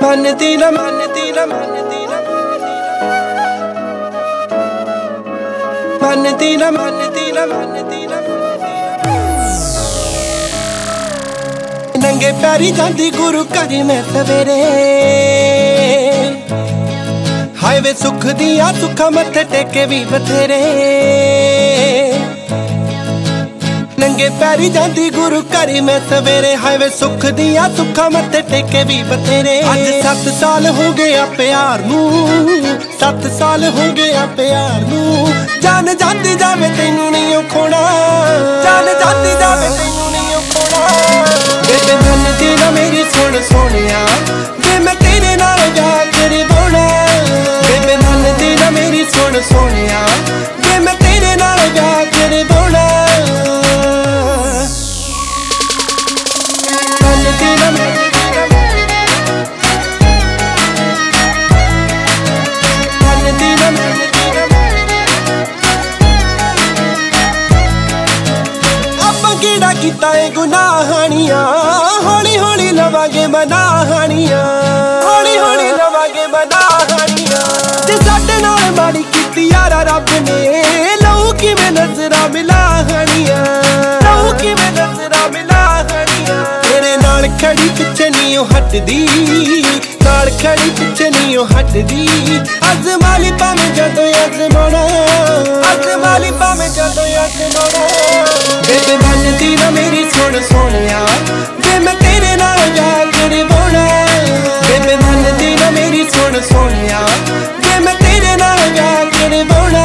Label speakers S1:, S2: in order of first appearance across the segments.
S1: ਮੰਨਦੀ ਨਾ ਮੰਨਦੀ ਨਾ ਮੰਨਦੀ ਨਾ ਮੰਨਦੀ ਨਾ ਮੰਨਦੀ ਨਾ ਮੰਨਦੀ ਨਾ ਨੰਗੇ ਪੈਰੀ ਜਾਂਦੀ ਗੁਰੂ ਘਰ ਮੈਂ ਸਵੇਰੇ ਹਾਏ ਵੇ ਸੁੱਖ ਦੀਆਂ ਸੁੱਖਾਂ ਮੱਥੇ ਟੇਕੇ ਵੀ ਬਥੇਰੇ ਨੰਗੇ ਪੈਰੀ ਜਾਂਦੀ ਗੁਰੂ ਘਰ ਮੈਂ ਸਵੇਰੇ ਹਾਏ ਵੇ ਸੁੱਖ ਦੀਆਂ ਸੁੱਖਾਂ ਮੱਥੇ ਟੇਕੇ ਵੀ ਬਥੇਰੇ ਅੱਜ 7 ਸਾਲ ਹੋ ਗਏ ਆ ਪਿਆਰ ਨੂੰ 7 ਸਾਲ ਹੋ ਗਏ ਆ ਪਿਆਰ ਨੂੰ ਜਾਨ ਜਾਂਦੀ ਜਾਵੇ ਤੈਨੂੰ ਨਹੀਂ ਉਹ ਖੋਣਾ ਜਾਨ ਜਾਂਦੀ ਜਾਵੇ ਤੈਨੂੰ ਨਹੀਂ ਉਹ ਖੋਣਾ ਬੇਬੇ ਮੰਨਦੀ ਨਾ ਮੇਰੀ ਸੁਣ ਸੋਹਣਿਆ ਵੇ ਮੈਂ ਤੇਰੇ ਨਾਲ ਜਾ ਕੇ ਨਿਭਾਉਣਾ ਬੇਬੇ ਮੰਨਦੀ ਨਾ ਮੇਰੀ ਸੁਣ ਸੋਹਣਿਆ ਵੇ ਮੈਂ ਤੇਰੇ ਨਾਲ ਜਾ ਕੇ ਨਿਭਾਉਣਾ ਕਿਹੜਾ ਕੀਤਾ ਏ ਗੁਨਾਹਾਣੀਆਂ ਹੌਲੀ ਹੌਲੀ ਲਵਾਂਗੇ ਮਨਾਹਾਣੀਆਂ ਹੌਲੀ ਹੌਲੀ ਲਵਾਂਗੇ ਮਨਾਹਾਣੀਆਂ ਜੇ ਸਾਡੇ ਨਾਲ ਮਾੜੀ ਕੀਤੀ ਯਾਰਾ ਰੱਬ ਨੇ ਲਊ ਕਿਵੇਂ ਨਜ਼ਰਾਂ ਮਿਲਾਹਾਣੀਆਂ ਲਊ ਕਿਵੇਂ ਨਜ਼ਰਾਂ ਮਿਲਾਹਾਣੀਆਂ ਤੇਰੇ ਨਾਲ ਖੜੀ ਪਿੱਛੇ ਨਹੀਂ ਉਹ ਹਟਦੀ ਨਾਲ ਖੜੀ ਪਿੱਛੇ ਨਹੀਂ ਉਹ ਹਟਦੀ ਅਜ਼ਮਾ ਲਈ ਭਾਵੇਂ ਜਦੋਂ ਅਜ਼ਮਾਉਣਾ ਅਜ਼ਮਾ ਲਈ ਭਾਵੇਂ ਜਦੋਂ ਅਜ਼ਮਾਉਣਾ ਬੇਬੇ ਮੰਨਦੀ ਨਾ ਮੇਰੀ ਸੁਣ ਸੋਹਣਿਆ ਵੇ ਮੈਂ ਤੇਰੇ ਨਾਲ ਜਾ ਕੇ ਨਿਭਾਉਣਾ ਬੇਬੇ ਮੰਨਦੀ ਨਾ ਮੇਰੀ ਸੁਣ ਸੋਹਣਿਆ ਵੇ ਮੈਂ ਤੇਰੇ ਨਾਲ ਜਾ ਕੇ ਨਿਭਾਉਣਾ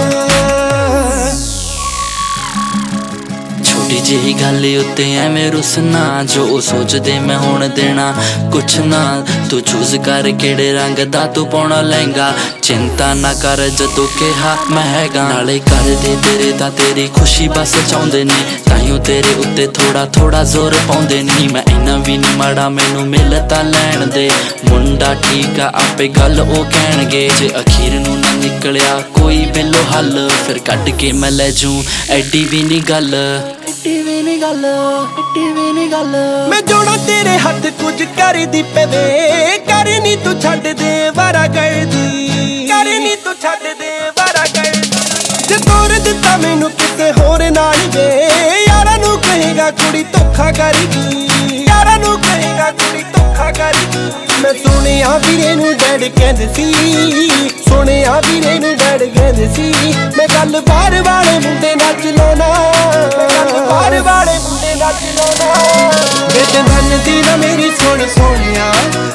S2: ਛੋਟੀ ਜਿਹੀ ਗੱਲ ਉੱਤੇ ਐਵੇਂ ਰੁੱਸਣਾ ਜੋ ਸੋਚਦੇ ਮੈਂ ਹੁਣ ਦੇਣਾ ਕੁਛ ਨਾ ਤੂੰ ਚੂਜ਼ ਕਰ ਕਿਹੜੇ ਰੰਗ ਦਾ ਤੂੰ ਪਾਉਣਾ ਲਹਿੰਗਾ ਚਿੰਤਾ ਨਾ ਕਰ ਜਦੋਂ ਕਿਹਾ ਮੈਂ ਹੈਗਾ ਨਾਲੇ ਕਰਦੇ ਤੇਰੇ ਦਾ ਤੇਰੀ ਖੁਸ਼ੀ ਬਸ ਚਾਹੁੰਦੇ ਨੇ ਤਾਈਓ ਤੇਰੇ ਉੱਤੇ ਥੋੜਾ ਥੋੜਾ ਜ਼ੋਰ ਪਾਉਂਦੇ ਨਹੀਂ ਮੈਂ ਇੰਨਾ ਵੀ ਨਹੀਂ ਮਾੜਾ ਮੈਨੂੰ ਮਿਲ ਤਾਂ ਲੈਣ ਦੇ ਮੁੰਡਾ ਠੀਕ ਆ ਆਪੇ ਗੱਲ ਉਹ ਕਹਿਣਗੇ ਜੇ ਅਖੀਰ ਨੂੰ ਨਾ ਨਿਕਲਿਆ ਕੋਈ ਬਿੱਲੋ ਹੱਲ ਫਿਰ ਕੱਢ ਕੇ ਮੈਂ ਲੈ ਜੂ ਐਡੀ ਵੀ ਨਹੀਂ ਗੱਲ
S1: ਮੈਂ ਜੋੜਾ ਤੇਰੇ ਹੱਥ ਕੁਝ ਕਰਦੀ ਪਵੇ ਕਰ ਨੀ ਤੂੰ ਛੱਡ ਦੇ ਵਾਰਾ ਕਰਦੀ ਕਰ ਨੀ ਤੂੰ ਛੱਡ ਦੇ ਵਾਰਾ ਕਰਦੀ ਜੇ ਤੋਰ ਦਿੱਤਾ ਮੈਨੂੰ ਕਿਤੇ ਹੋਰ ਨਾਲ ਵੇ ਯਾਰਾਂ ਨੂੰ ਕਹੇਗਾ ਕੁੜੀ ਧੋਖਾ ਕਰਦੀ ਯਾਰਾਂ ਨੂੰ ਕਹੇਗਾ ਕੁੜੀ ਧੋਖਾ ਕਰਦੀ ਮੈਂ ਸੁਣਿਆ ਵੀਰੇ ਨੂੰ ਡੈਡ ਕਹਿੰਦੇ ਸੀ ਸੁਣਿਆ ਵੀਰੇ ਨੂੰ ਡੈਡ ਕਹਿੰਦੇ ਸੀ ਮੈਂ ਗੱਲ ਬਾਹਰ ਵਾਲੇ ਮੁੰਡੇ ਨਾਲ ਚਲਾਉਣਾ ਬਾਹਰ ਵਾਲੇ ਮੁੰਡੇ ਨਾਲ ਚਲਾਉਣਾ ਬੇਬੇ ਮੰਨਦੀ ਨਾ ਮੇਰੀ ਸੁਣ ਸੋਹਣਿਆ